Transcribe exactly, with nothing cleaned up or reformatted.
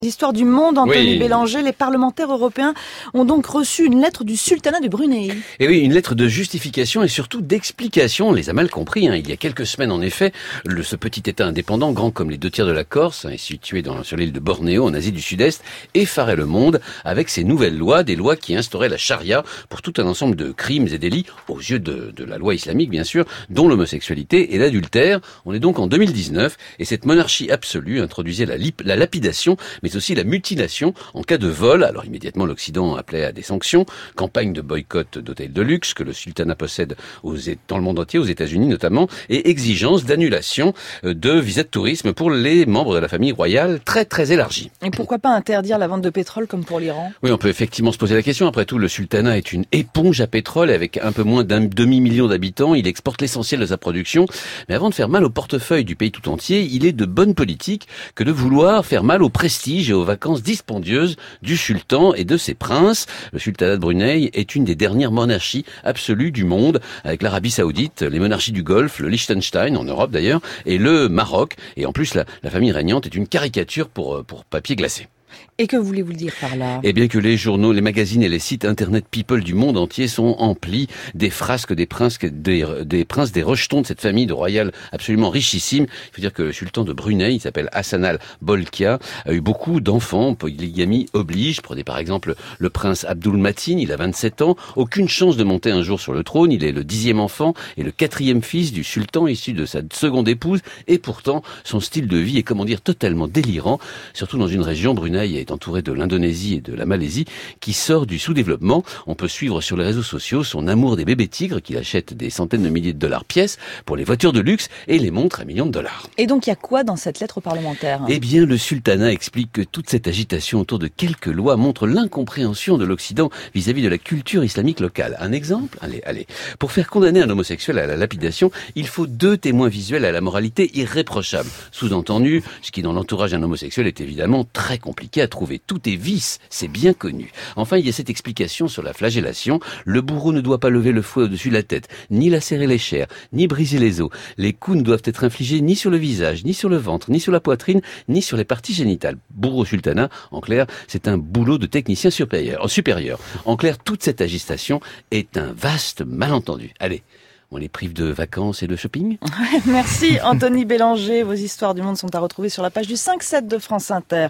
L'histoire du monde, Anthony Oui. Bélanger, les parlementaires européens ont donc reçu une lettre du sultanat du Brunei. Et oui, une lettre de justification et surtout d'explication. On les a mal compris. Hein. Il y a quelques semaines, en effet, le, ce petit État indépendant, grand comme les deux tiers de la Corse, hein, situé dans, sur l'île de Bornéo, en Asie du Sud-Est, effarait le monde avec ses nouvelles lois, des lois qui instauraient la charia pour tout un ensemble de crimes et délits, aux yeux de, de la loi islamique, bien sûr, dont l'homosexualité et l'adultère. On est donc en deux mille dix-neuf, et cette monarchie absolue introduisait la, lip, la lapidation, mais aussi la mutilation en cas de vol. Alors immédiatement l'Occident appelait à des sanctions, campagne de boycott d'hôtels de luxe que le sultanat possède aux, dans le monde entier, aux États-Unis notamment, et exigence d'annulation de visas de tourisme pour les membres de la famille royale très très élargie. Et pourquoi pas interdire la vente de pétrole comme pour l'Iran ? Oui, on peut effectivement se poser la question. Après tout, le sultanat est une éponge à pétrole et avec un peu moins d'un demi-million d'habitants, il exporte l'essentiel de sa production. Mais avant de faire mal au portefeuille du pays tout entier, il est de bonne politique que de vouloir faire mal au prestige et aux vacances dispendieuses du sultan et de ses princes. Le sultanat de Brunei est une des dernières monarchies absolues du monde, avec l'Arabie Saoudite, les monarchies du Golfe, le Liechtenstein, en Europe d'ailleurs, et le Maroc. Et en plus, la, la famille régnante est une caricature pour, pour papier glacé. Et que voulez-vous dire par là ? Eh bien que les journaux, les magazines et les sites internet people du monde entier sont emplis des frasques des princes, des, des princes, des rejetons de cette famille de royales absolument richissime. Il faut dire que le sultan de Brunei, il s'appelle Hassan al-Bolkiah, a eu beaucoup d'enfants, polygamie oblige. Prenez par exemple le prince Abdul Matin, il a vingt-sept ans, aucune chance de monter un jour sur le trône, il est le dixième enfant et le quatrième fils du sultan issu de sa seconde épouse, et pourtant son style de vie est, comment dire, totalement délirant, surtout dans une région, Brunei est entouré de l'Indonésie et de la Malaisie, qui sort du sous-développement. On peut suivre sur les réseaux sociaux son amour des bébés tigres, qu'il achète des centaines de milliers de dollars pièce pour les voitures de luxe et les montres à millions de dollars. Et donc, il y a quoi dans cette lettre parlementaire ? Eh bien, le sultanat explique que toute cette agitation autour de quelques lois montre l'incompréhension de l'Occident vis-à-vis de la culture islamique locale. Un exemple ? Allez, allez. Pour faire condamner un homosexuel à la lapidation, il faut deux témoins visuels à la moralité irréprochable. Sous-entendu, ce qui dans l'entourage d'un homosexuel est évidemment très compliqué à trouver. Tout est vice, c'est bien connu. Enfin, il y a cette explication sur la flagellation. Le bourreau ne doit pas lever le fouet au-dessus de la tête, ni lacérer les chairs, ni briser les os. Les coups ne doivent être infligés ni sur le visage, ni sur le ventre, ni sur la poitrine, ni sur les parties génitales. Bourreau sultanat, en clair, c'est un boulot de technicien supérieur. supérieur. En clair, toute cette agitation est un vaste malentendu. Allez, on les prive de vacances et de shopping ? Merci Anthony Bélanger. Vos histoires du monde sont à retrouver sur la page du cinq sept de France Inter.